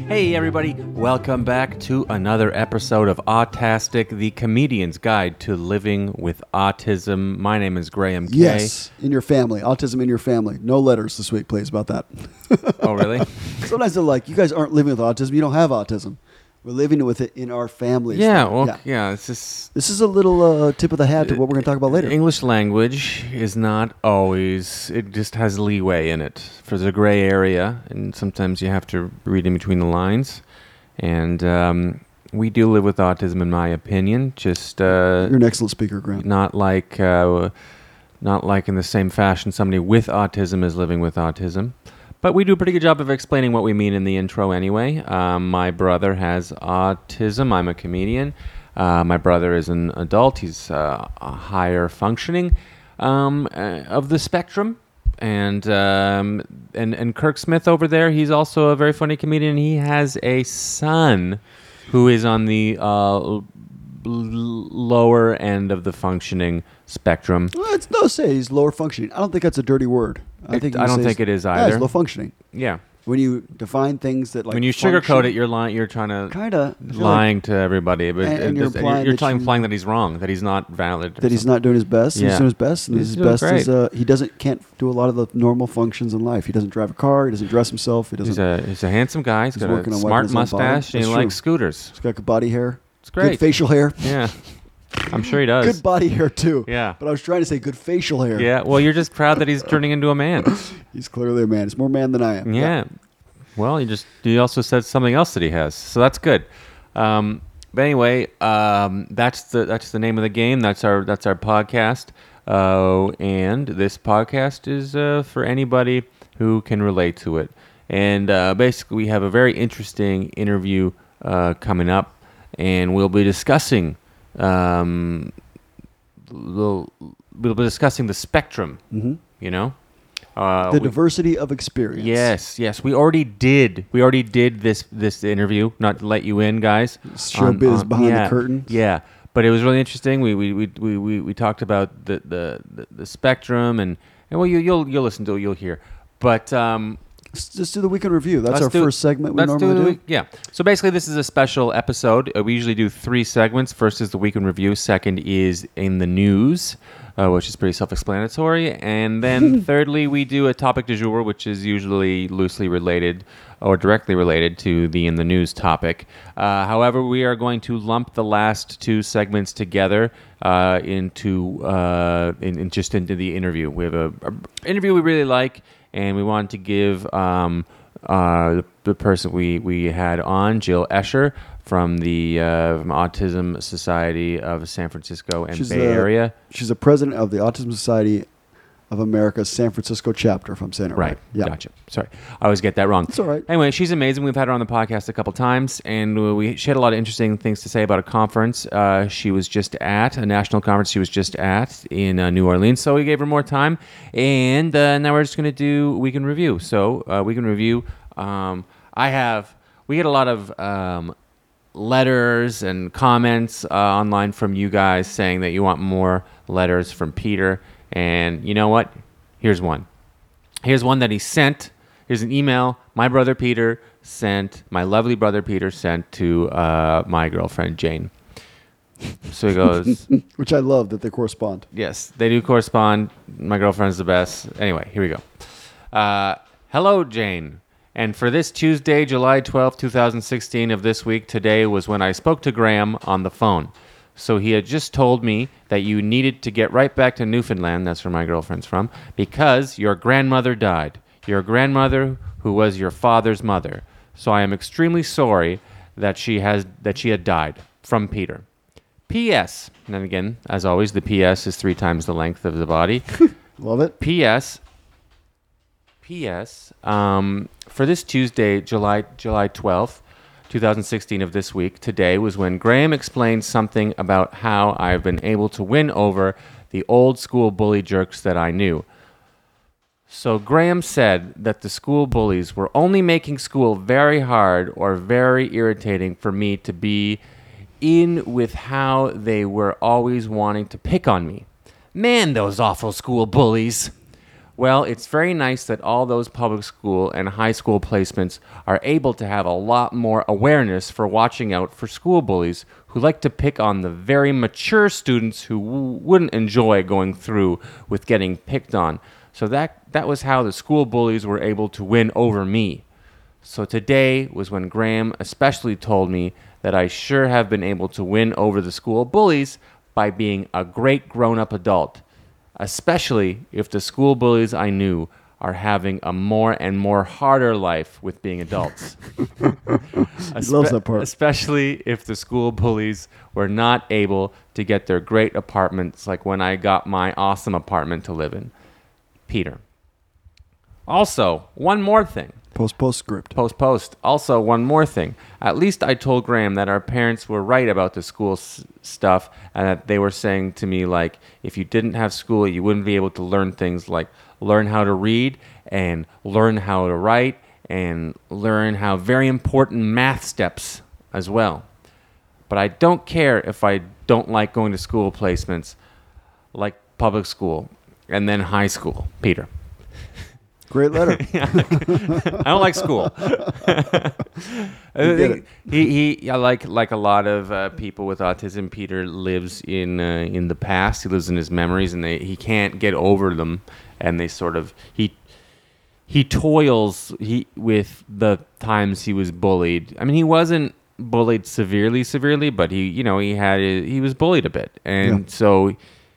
Hey everybody, welcome back to another episode of Autastic, the comedian's guide to living with autism. My name is Graham Kay. Yes, in your family. Autism in your family. No letters this week, please, about that. Oh, really? Sometimes they're like, you guys aren't living with autism. You don't have autism. We're living with it in our families. Yeah, well, yeah, it's just... This is a little tip of the hat to what we're going to talk about later. English language is not always... It just has leeway in it. There's a gray area, and sometimes you have to read in between the lines. And we do live with autism, in my opinion. Just... You're an excellent speaker, Grant. Not like in the same fashion somebody with autism is living with autism. But we do a pretty good job of explaining what we mean in the intro anyway. My brother has autism. I'm a comedian. My brother is an adult. He's a higher functioning of the spectrum. And Kirk Smith over there, he's also a very funny comedian. He has a son who is on the lower end of the functioning spectrum. Well, it's no say he's lower functioning. I don't think that's a dirty word. I don't think it is either. Yeah, he's low functioning. Yeah. When you define things that like when you sugarcoat it, you're lying. You're trying to lying to everybody, but you're implying that he's wrong, that he's not valid, that he's not doing his best. Yeah. He's doing his best, and He's his best great. is he can't do a lot of the normal functions in life. He doesn't drive a car. He doesn't dress himself. He doesn't. He's a handsome guy. He's got working a on smart wiping his own body. mustache, and he That's likes true. scooters. He's got good body hair. It's great. Good facial hair. Yeah, I'm sure he does. Good body hair too. Yeah. But I was trying to say good facial hair. Yeah. Well, you're just proud that he's turning into a man. He's clearly a man. He's more man than I am. Yeah. Well, you also said something else that he has, so that's good. But anyway, that's the name of the game. That's our podcast. And this podcast is for anybody who can relate to it. And basically, we have a very interesting interview coming up, and we'll be discussing we'll be discussing the spectrum. Mm-hmm. You know. The diversity of experience. Yes. We already did this interview. Not to let you in, guys. Showbiz behind the curtain. Yeah, but it was really interesting. We talked about the spectrum and well, you'll listen to it, you'll hear. But let's just do the weekend review. That's our first segment we normally do. Yeah. So basically, this is a special episode. We usually do 3 segments. First is the weekend review. Second is in the news, which is pretty self-explanatory. And then thirdly, we do a topic du jour, which is usually loosely related or directly related to the in the news topic. However, we are going to lump the last 2 segments together into the interview. We have a interview we really like, and we wanted to give the person we had on, Jill Escher, from the from Autism Society of San Francisco and Bay Area. She's the president of the Autism Society of America's San Francisco chapter, if I'm saying it right. Yeah. Gotcha. Sorry. I always get that wrong. It's all right. Anyway, she's amazing. We've had her on the podcast a couple times, and she had a lot of interesting things to say about a conference she was just at, a national conference she was just at in New Orleans. So we gave her more time, and now we're just going to do Weekend Review. So Weekend Review, we get a lot of letters and comments online from you guys saying that you want more letters from Peter. And you know what? Here's one. Here's one that he sent. Here's an email my lovely brother Peter sent to my girlfriend Jane. So he goes... Which I love that they correspond. Yes, they do correspond. My girlfriend's the best. Anyway, here we go. Hello, Jane. And for this Tuesday, July 12th, 2016 of this week, today was when I spoke to Graham on the phone. So he had just told me that you needed to get right back to Newfoundland, that's where my girlfriend's from, because your grandmother died. Your grandmother who was your father's mother. So I am extremely sorry that she had died. From Peter. P.S. And then again, as always, the P.S. is 3 times the length of the body. Love it. P.S. For this Tuesday, July 12th, 2016 of this week, today was when Graham explained something about how I've been able to win over the old school bully jerks that I knew. So Graham said that the school bullies were only making school very hard or very irritating for me to be in with how they were always wanting to pick on me. Man, those awful school bullies. Well, it's very nice that all those public school and high school placements are able to have a lot more awareness for watching out for school bullies who like to pick on the very mature students who wouldn't enjoy going through with getting picked on. So that was how the school bullies were able to win over me. So today was when Graham especially told me that I sure have been able to win over the school bullies by being a great grown-up adult, especially if the school bullies I knew are having a more and more harder life with being adults. Loves that part. Especially if the school bullies were not able to get their great apartments like when I got my awesome apartment to live in. Peter. Also, one more thing. Postscript. Post. Also, one more thing. At least I told Graham that our parents were right about the school stuff, and that they were saying to me, like, if you didn't have school, you wouldn't be able to learn things like learn how to read and learn how to write and learn how very important math steps as well. But I don't care if I don't like going to school placements like public school and then high school, Peter. Great letter. I don't like school. He like a lot of people with autism. Peter lives in the past. He lives in his memories, and he can't get over them. And they sort of he toils with the times he was bullied. I mean, he wasn't bullied severely, but he was bullied a bit, and so.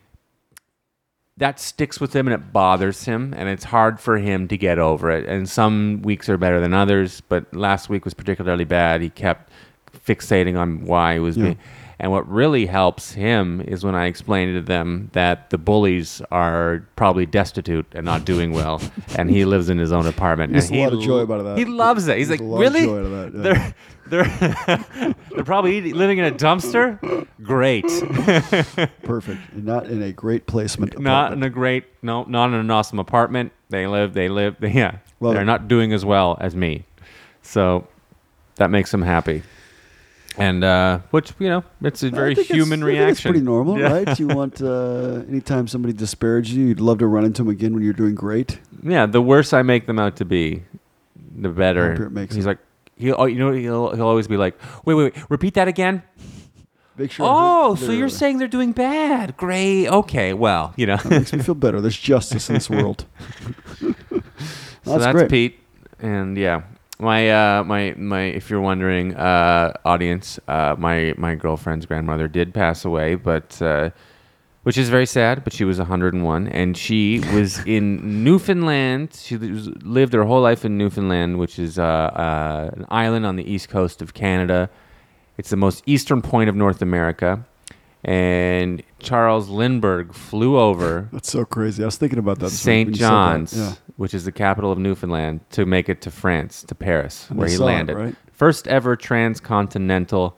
That sticks with him and it bothers him, and it's hard for him to get over it. And some weeks are better than others, but last week was particularly bad. He kept fixating on why he was being. And what really helps him is when I explain to them that the bullies are probably destitute and not doing well, and he lives in his own apartment. He has a lot of joy about that. He loves it. He's like, really? Joy out of that, They're probably living in a dumpster? Great. Perfect. And not in a great placement Not apartment. not in an awesome apartment. They're it. not doing as well as me. So that makes them happy. And which, it's a very human reaction. It's pretty normal, right? You want, anytime somebody disparages you, you'd love to run into them again when you're doing great. Yeah, the worse I make them out to be, the better. He's like, he'll always be like, wait, repeat that again? Make sure. So you're saying they're doing bad? Great. Okay. Well, That makes me feel better. There's justice in this world. So that's great. Pete, and yeah. My if you're wondering, audience, my girlfriend's grandmother did pass away, but which is very sad. But she was 101, and she was in Newfoundland. She lived her whole life in Newfoundland, which is an island on the east coast of Canada. It's the most eastern point of North America. And Charles Lindbergh flew over. That's so crazy. I was thinking about that. St. John's, which is the capital of Newfoundland, to make it to France, to Paris, where he landed. Right? First ever transatlantic.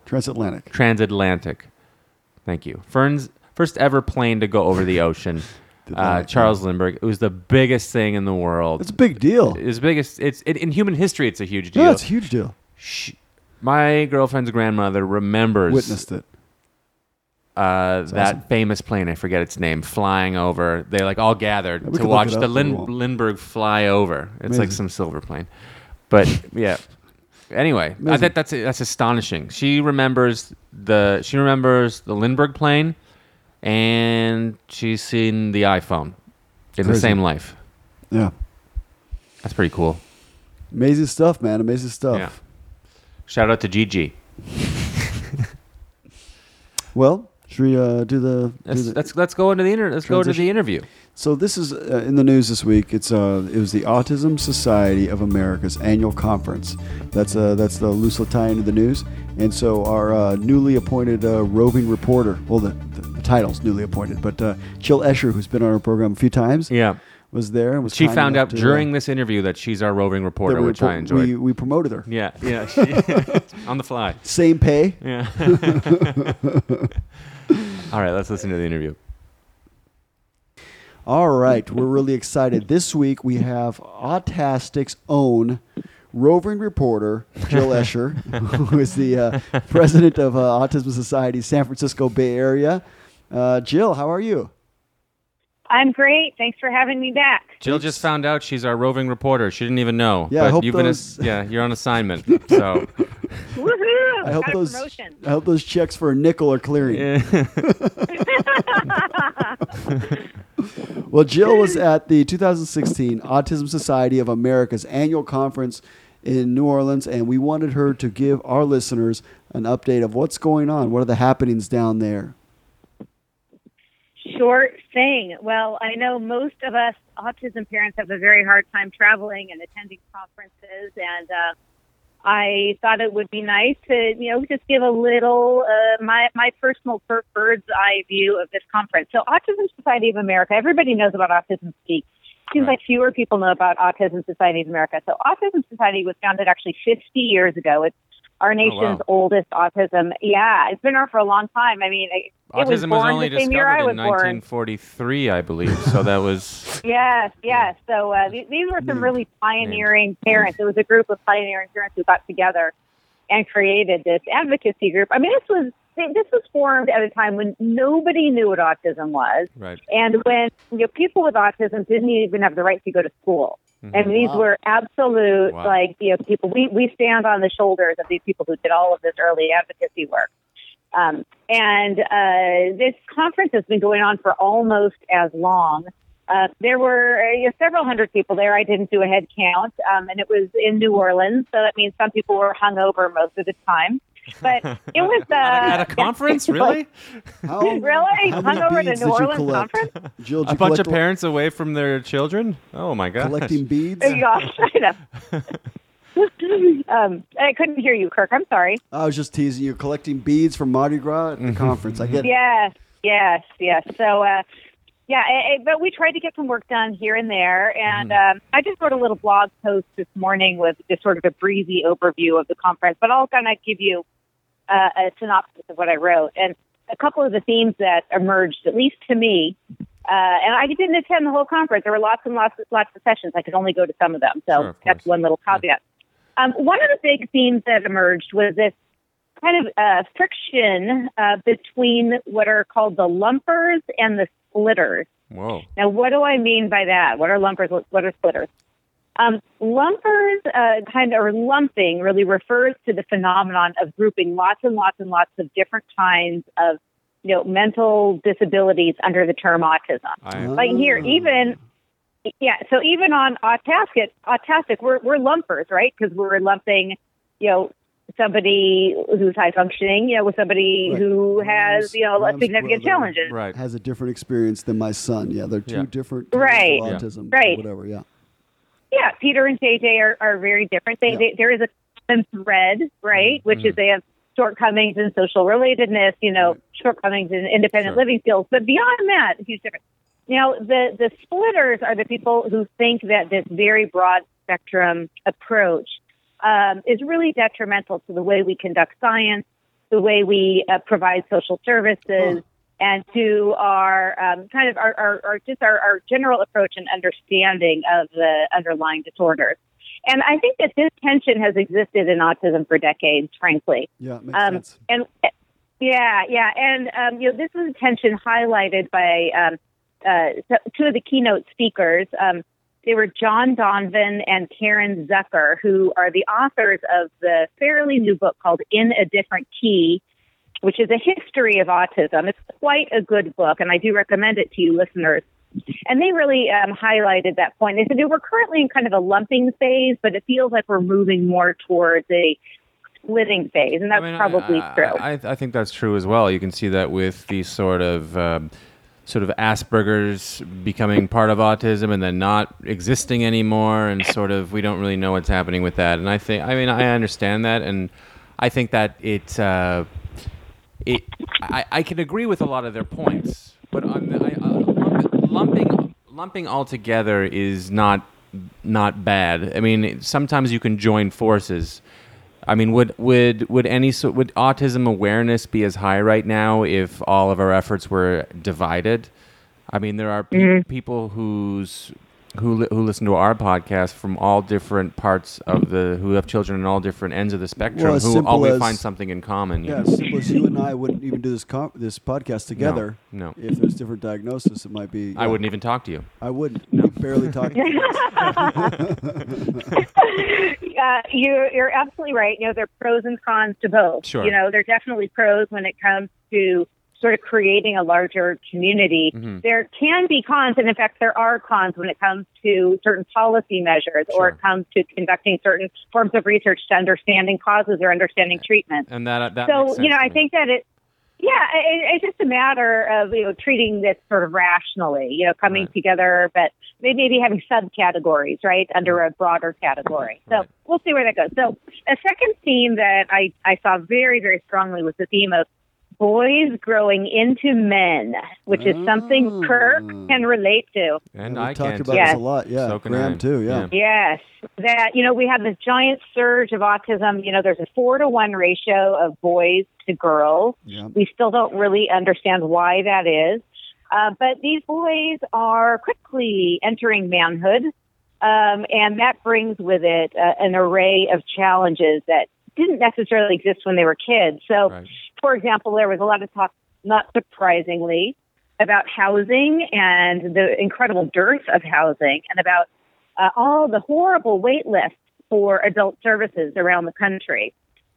Thank you. First ever plane to go over the ocean. Charles Lindbergh. It was the biggest thing in the world. It's a big deal. It's biggest. In human history, it's a huge deal. Yeah, it's a huge deal. My girlfriend's grandmother witnessed it. That awesome. Famous plane, I forget its name, flying over. They all gathered to watch the Lindbergh fly over. It's Amazing. Like some silver plane. But yeah. Anyway, I think that's astonishing. She remembers the Lindbergh plane, and she's seen the iPhone in the same life. Yeah. That's pretty cool. Amazing stuff, man. Amazing stuff. Yeah. Shout out to Gigi. Well, should we do the? Let's go into the go to the interview. So this is in the news this week. It was the Autism Society of America's annual conference. That's the loose tie into the news. And so our newly appointed roving reporter, well, the title's newly appointed, but Jill Escher, who's been on our program a few times, was there. And she found out during this interview that she's our roving reporter, which I enjoyed. We promoted her. Yeah, on the fly. Same pay. Yeah. All right, let's listen to the interview. All right, we're really excited. This week we have Autastic's own roving reporter, Jill Escher, who is the president of Autism Society San Francisco Bay Area. Jill, how are you? I'm great. Thanks for having me back. Jill just found out she's our roving reporter. She didn't even know. Yeah, I hope you're on assignment. So Woohoo! I hope Got a those promotion. I hope those checks for a nickel are clearing. Well, Jill was at the 2016 Autism Society of America's annual conference in New Orleans, and we wanted her to give our listeners an update of what's going on. What are the happenings down there? Sure thing. Well, I know most of us autism parents have a very hard time traveling and attending conferences, and I thought it would be nice to, just give a little, my personal bird's eye view of this conference. So Autism Society of America, everybody knows about Autism Speak. Seems like fewer people know about Autism Society of America. So Autism Society was founded actually 50 years ago. It's our nation's oldest autism. Yeah, it's been around for a long time. I mean, autism was only the same year I discovered was in 1943, I believe. So that was... Yes. So these were some really pioneering parents. It was a group of pioneering parents who got together and created this advocacy group. I mean, this was formed at a time when nobody knew what autism was. Right. And when people with autism didn't even have the right to go to school. And these were absolute, people. We stand on the shoulders of these people who did all of this early advocacy work. This conference has been going on for almost as long. There were several hundred people there. I didn't do a head count, and it was in New Orleans, so that means some people were hungover most of the time. But it was at a conference, really? Really? Hungover at a New Orleans conference? Jill, a bunch of parents away from their children? Oh my gosh! Collecting beads? Gosh, I know. I couldn't hear you, Kirk. I'm sorry. I was just teasing you. Collecting beads from Mardi Gras at the conference. I get it. Yes. So, but we tried to get some work done here and there, and I just wrote a little blog post this morning with just sort of a breezy overview of the conference, but I'll kind of give you a synopsis of what I wrote. And a couple of the themes that emerged, at least to me, and I didn't attend the whole conference. There were lots and lots of sessions. I could only go to some of them, so that's one little caveat. One of the big themes that emerged was this kind of friction between what are called the lumpers and the splitters. Whoa. Now, what do I mean by that? What are lumpers? What are splitters? Lumpers, or lumping, really refers to the phenomenon of grouping lots and lots and lots of different kinds of, mental disabilities under the term autism. Like here, so even on autistic, we're lumpers, right? Because we're lumping, somebody who's high functioning, with somebody who has, significant challenges. Right. Has a different experience than my son. Yeah, they're two different types of autism. Right. Whatever, yeah. Yeah, Peter and JJ are very different. There is a common thread, right, which is they have shortcomings in social relatedness, shortcomings in independent living skills. But beyond that, huge difference. The splitters are the people who think that this very broad spectrum approach is really detrimental to the way we conduct science, the way we provide social services, and to our our general approach and understanding of the underlying disorders. And I think that this tension has existed in autism for decades, frankly. Yeah, makes sense. And this was a tension highlighted by two of the keynote speakers. They were John Donvan and Karen Zucker, who are the authors of the fairly new book called In a Different Key, which is a history of autism. It's quite a good book, and I do recommend it to you listeners. And they really highlighted that point. They said we're currently in kind of a lumping phase, but it feels like we're moving more towards a splitting phase, and that's probably true. I think that's true as well. You can see that with these sort of Asperger's becoming part of autism and then not existing anymore, and sort of we don't really know what's happening with that. And I understand that, and I think that I can agree with a lot of their points, but lumping altogether is not bad. I mean, sometimes you can join forces. I mean, would autism awareness be as high right now if all of our efforts were divided? I mean, there are people whose who listen to our podcast from all different parts of who have children on all different ends of the spectrum, Well, as who simple always as- find something in common. Yeah, as simple as you and I wouldn't even do this podcast together. No. If there's different diagnosis, it might be. I wouldn't even talk to you. I wouldn't. We barely talk. You're absolutely right. There are pros and cons to both. Sure. There are definitely pros when it comes to sort of creating a larger community. Mm-hmm. There can be cons, and in fact, there are cons when it comes to certain policy measures or it comes to conducting certain forms of research to understanding causes or understanding treatment. And that So, makes sense to I me. think that it's just a matter of, treating this sort of rationally, coming Right. together, but maybe having subcategories, right, under a broader category. So Right. we'll see where that goes. So a second theme that I saw very, very strongly was the theme of boys growing into men, which is something Kirk can relate to. And we I talked can about too. Yes. this a lot. Yeah, So can Graham I. too. Yeah. Yes, that, we have this giant surge of autism. There's a 4-to-1 ratio of boys to girls. Yeah. We still don't really understand why that is. But these boys are quickly entering manhood, and that brings with it an array of challenges that didn't necessarily exist when they were kids. So, Right. for example, there was a lot of talk, not surprisingly, about housing and the incredible dearth of housing and about all the horrible wait lists for adult services around the country.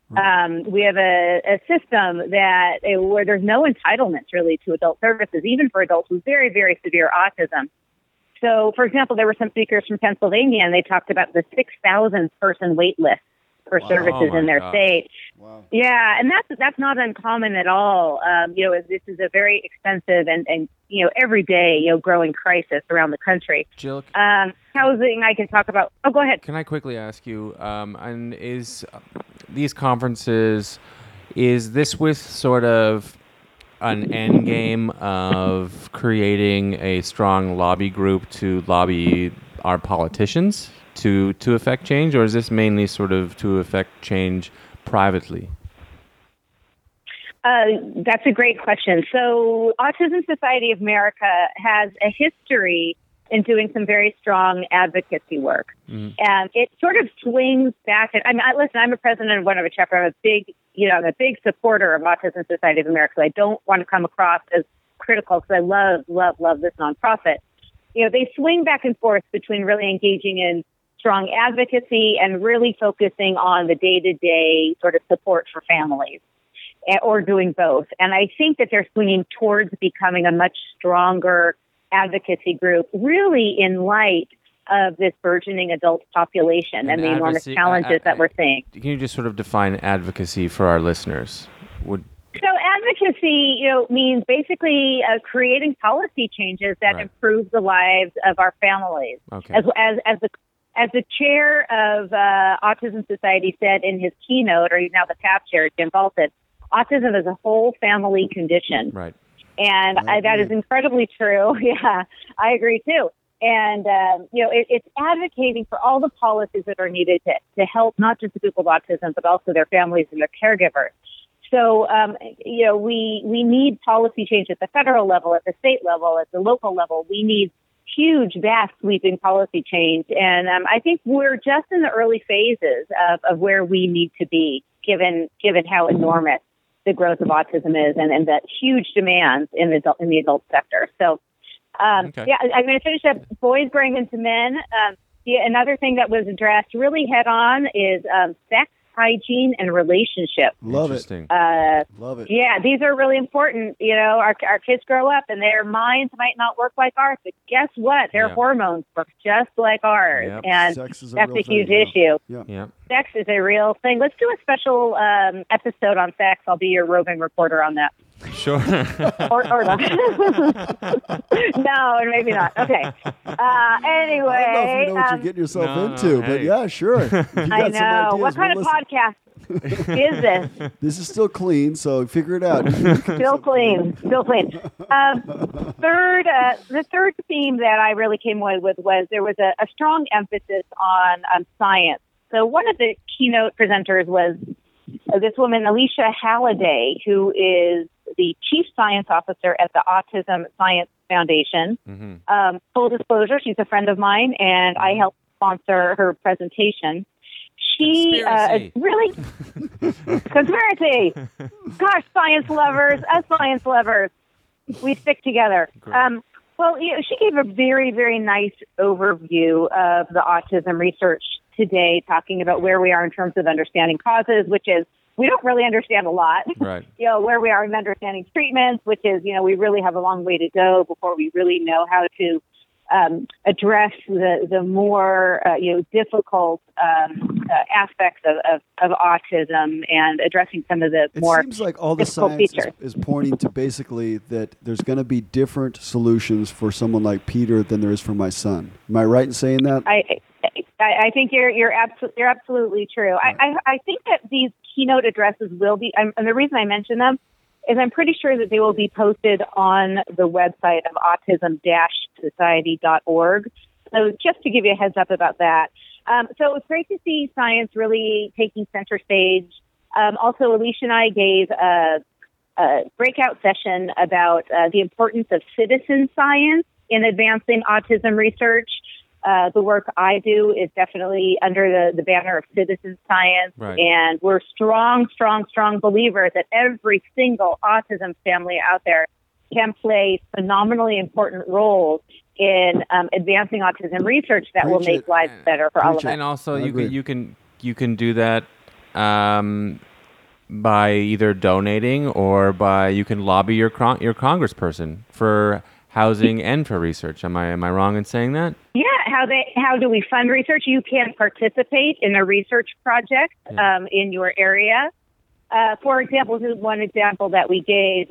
We have a system that where there's no entitlements really to adult services, even for adults with very, very severe autism. So, for example, there were some speakers from Pennsylvania, and they talked about the 6,000 person wait list for services Oh, my in their gosh. state. Wow. Yeah, and that's not uncommon at all. This is a very expensive and every day growing crisis around the country. Jill, Housing, I can talk about. Oh, go ahead. can I quickly ask you, and is these conferences, is this with sort of an end game of creating a strong lobby group to lobby our politicians to affect change, or is this mainly sort of to affect change privately? That's a great question. So, Autism Society of America has a history in doing some very strong advocacy work. And it sort of swings back. I'm a president of one of a chapter. I'm a big supporter of Autism Society of America. So I don't want to come across as critical because I love this nonprofit. They swing back and forth between really engaging in strong advocacy and really focusing on the day-to-day sort of support for families, or doing both. And I think that they're swinging towards becoming a much stronger advocacy group, really in light of this burgeoning adult population and the enormous advocacy- challenges that we're seeing. Can you just sort of define advocacy for our listeners? So advocacy, means basically creating policy changes that Right. improve the lives of our families. Okay. As the chair of Autism Society said in his keynote, or he's now the PAP chair, Jim Balton, autism is a whole family condition. Right. And that is incredibly true. Yeah, I agree too. And, it's advocating for all the policies that are needed to help not just the people with autism, but also their families and their caregivers. So, we need policy change at the federal level, at the state level, at the local level. We need huge, vast, sweeping policy change. And I think we're just in the early phases of where we need to be, given how enormous the growth of autism is and the huge demands in the adult sector. So, Okay. yeah, I'm going to finish up boys growing into men. Another thing that was addressed really head on is sex, hygiene, and relationship. Love it. Interesting. Love it. Yeah, these are really important. Our kids grow up and their minds might not work like ours, but guess what? Their Yeah. hormones work just like ours. Yep. And Sex is a that's real a huge thing, yeah. issue. Yeah. Yeah. Sex is a real thing. Let's do a special episode on sex. I'll be your roving reporter on that. Sure. Or not. No, maybe not. Okay. Anyway. I don't know if you know what you're getting yourself No, into, but hey. yeah, sure. If you got I some know. ideas, What kind we'll of listen. podcast is this? This is still clean, so figure it out. Still clean. Still clean. The third theme that I really came away with was there was a strong emphasis on science. So one of the keynote presenters was this woman, Alicia Halliday, who is the Chief Science Officer at the Autism Science Foundation. Full disclosure, she's a friend of mine, and I helped sponsor her presentation. She really conspiracy. Gosh, science lovers, us science lovers, we stick together. She gave a very, very nice overview of the autism research today, talking about where we are in terms of understanding causes, which is we don't really understand a lot. Right. Where we are in understanding treatments, which is we really have a long way to go before we really know how to address the more difficult aspects of autism and addressing some of the more. It seems like all the science is pointing to basically that there's going to be different solutions for someone like Peter than there is for my son. Am I right in saying that? I think you're absolutely true. Right. I think that these keynote addresses will be, and the reason I mention them is I'm pretty sure that they will be posted on the website of autism-society.org. So just to give you a heads up about that. So it was great to see science really taking center stage. Also, Alicia and I gave a breakout session about the importance of citizen science in advancing autism research. The work I do is definitely under the banner of citizen science, right. And we're strong believers that every single autism family out there can play phenomenally important roles in advancing autism research that will make lives better for all of us. And also, you can do that by either donating or you can lobby your congressperson for housing and for research. Am I wrong in saying that? Yeah. How do we fund research? You can participate in a research project in your area. For example, this is one example that we gave.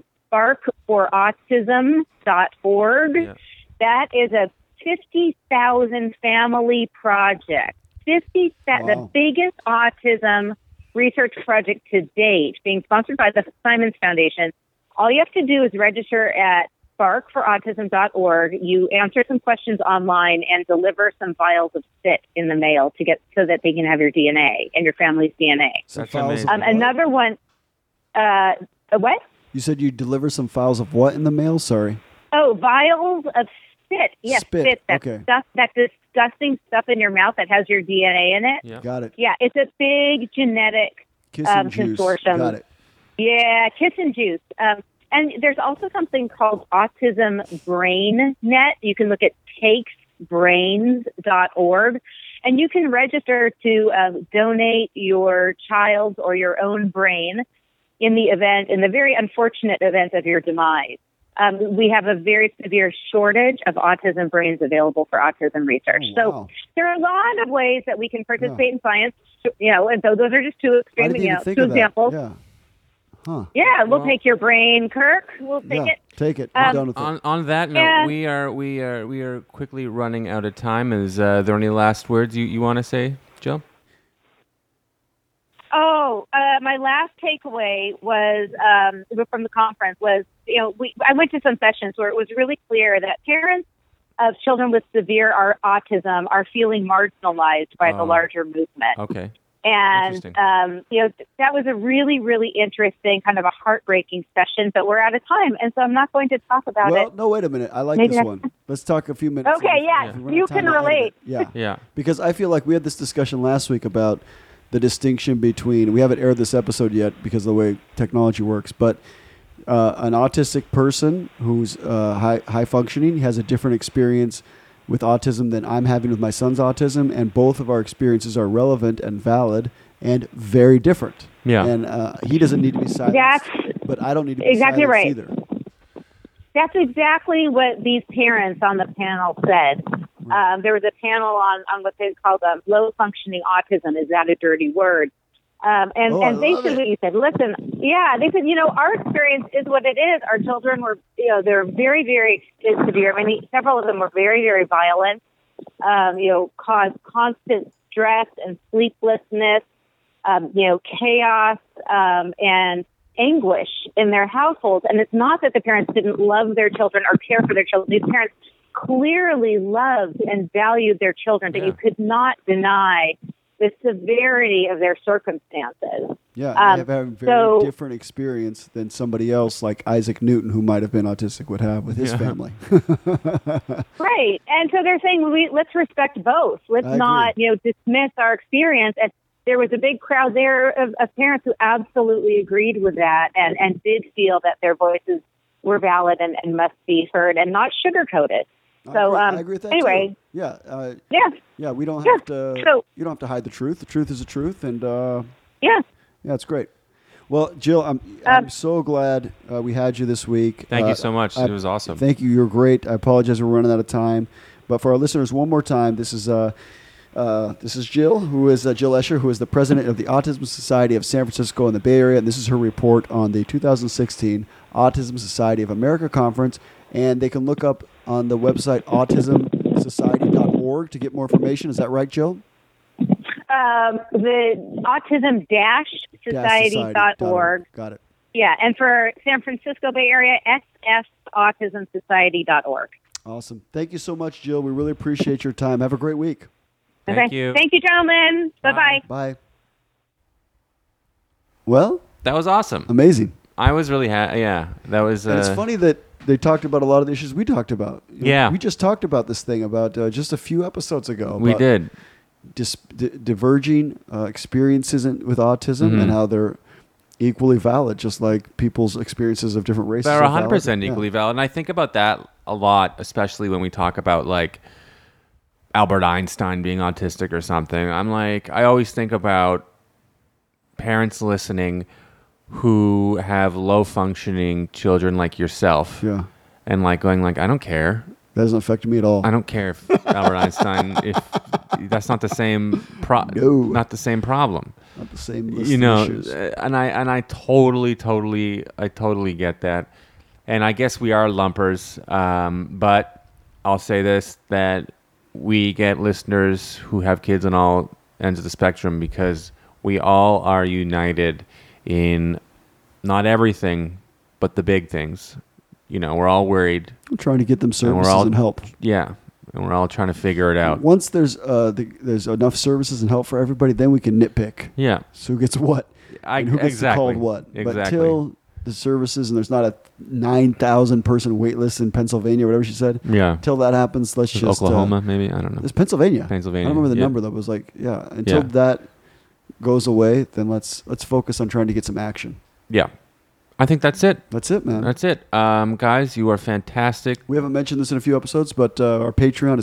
SparkForAutism.org. Yeah. That is a 50,000 family project. The biggest autism research project to date, being sponsored by the Simons Foundation. All you have to do is register at SparkForAutism.org. You answer some questions online and deliver some vials of spit in the mail so that they can have your DNA and your family's DNA. That's amazing. Another one. What? You said you deliver some files of what in the mail? Sorry. Oh, vials of spit. Yes, spit. That disgusting stuff in your mouth that has your DNA in it. Yeah. Got it. Yeah, it's a big genetic consortium. Got it. Yeah, kiss and juice. And there's also something called Autism Brain Net. You can look at takesbrains.org, and you can register to donate your child's or your own brain in the very unfortunate event of your demise. We have a very severe shortage of autism brains available for autism research. Oh, wow. So there are a lot of ways that we can participate in science, and so those are just two examples. Yeah. Huh. Yeah, we'll take your brain, Kirk. We'll take it. Take it. I'm done with it. On that note, we are quickly running out of time. Is there any last words you want to say, Jill? Oh, my last takeaway was from the conference was, I went to some sessions where it was really clear that parents of children with severe autism are feeling marginalized by the larger movement. Okay. And, that was a really, really interesting, kind of a heartbreaking session, but we're out of time. And so I'm not going to talk about it. Well, no, wait a minute. I like this one. Let's talk a few minutes. Okay, yeah. You can relate. Yeah. Because I feel like we had this discussion last week about the distinction between, we haven't aired this episode yet because of the way technology works, but an autistic person who's high functioning has a different experience with autism than I'm having with my son's autism, and both of our experiences are relevant and valid and very different. Yeah. And he doesn't need to be silenced, but I don't need to be exactly silenced right. either. That's exactly what these parents on the panel said. There was a panel on what they called low functioning autism. Is that a dirty word? And basically said, listen, they said, our experience is what it is. Our children were, they're very, very severe. Several of them were very, very violent, caused constant stress and sleeplessness, chaos, and anguish in their households. And it's not that the parents didn't love their children or care for their children. These parents clearly loved and valued their children, but you could not deny the severity of their circumstances. Yeah, they have a very different experience than somebody else like Isaac Newton, who might have been autistic, would have with his family. Right. And so they're saying, let's respect both. Let's not, dismiss our experience. And there was a big crowd there of parents who absolutely agreed with that and did feel that their voices were valid and must be heard and not sugar-coated. So I agree with that anyway, too. Yeah. Yeah. We don't have to. So, you don't have to hide the truth. The truth is the truth, and yeah, it's great. Well, Jill, I'm so glad we had you this week. Thank you so much. It was awesome. Thank you. You're great. I apologize we're running out of time, but for our listeners, one more time, this is Jill, who is Jill Escher, who is the president of the Autism Society of San Francisco and the Bay Area, and this is her report on the 2016 Autism Society of America Conference. And they can look up on the website autismsociety.org to get more information. Is that right, Jill? The autism-society.org. Got it. Yeah, and for San Francisco Bay Area, ssautismsociety.org. Awesome. Thank you so much, Jill. We really appreciate your time. Have a great week. Thank you. Thank you, gentlemen. Bye-bye. Bye. Well, that was awesome. Amazing. I was really happy. Yeah, that was. And it's funny that they talked about a lot of the issues we talked about. Yeah. We just talked about this thing about just a few episodes ago. We did. Diverging experiences with autism and how they're equally valid, just like people's experiences of different races. They're 100% equally valid. And I think about that a lot, especially when we talk about like Albert Einstein being autistic or something. I'm like, I always think about parents listening who have low functioning children like yourself. Yeah. And like going like, I don't care. That doesn't affect me at all. I don't care if Albert Einstein, if that's not the same not the same problem. Not the same list of issues. And I totally get that. And I guess we are lumpers, but I'll say this, that we get listeners who have kids on all ends of the spectrum because we all are united in not everything, but the big things. We're all worried. I'm trying to get them services and help. Yeah, and we're all trying to figure it out. Once there's enough services and help for everybody, then we can nitpick. Yeah. So who gets what? And who gets called what? Exactly. But till the services and there's not a 9,000 person wait list in Pennsylvania, whatever she said. Yeah. Till that happens, let's just Oklahoma, maybe, I don't know. It's Pennsylvania. I don't remember the number though. It was like until that goes away, then let's focus on trying to get some action. Yeah. I think that's it. That's it, man. That's it. Guys, you are fantastic. We haven't mentioned this in a few episodes, but our Patreon is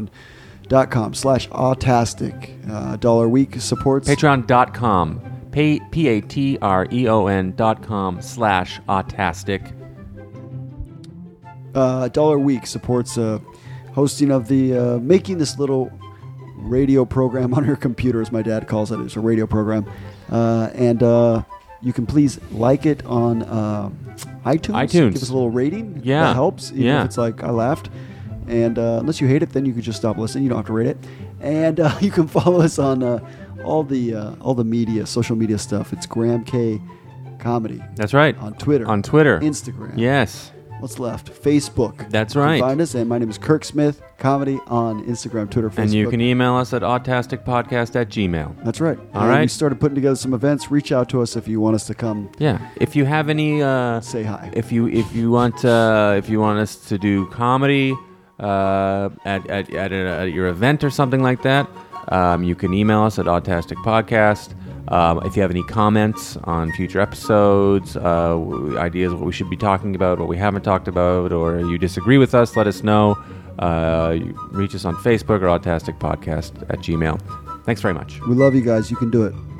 patreon.com/autastic. $1 a week supports. Patreon.com. patreon.com/autastic. $1 a week supports hosting of the making this little radio program on your computer, as my dad calls it. It's a radio program. And you can please like it on iTunes. Give us a little rating. Yeah. That helps. Even if it's like, I laughed. And unless you hate it, then you can just stop listening. You don't have to rate it. And you can follow us on all the media, social media stuff. It's Graham K Comedy. That's right. On Twitter. Instagram. Yes. What's left? Facebook. That's right. You can find us. And my name is Kirk Smith Comedy on Instagram, Twitter, Facebook. And you can email us at autasticpodcast@gmail.com. That's right. All right. We started putting together some events. Reach out to us if you want us to come. Yeah. If you have any, say hi. If you want us to do comedy at your event or something like that, you can email us at autasticpodcast. If you have any comments on future episodes, ideas what we should be talking about, what we haven't talked about, or you disagree with us, let us know. You reach us on Facebook or autasticpodcast@gmail.com. Thanks very much. We love you guys. You can do it.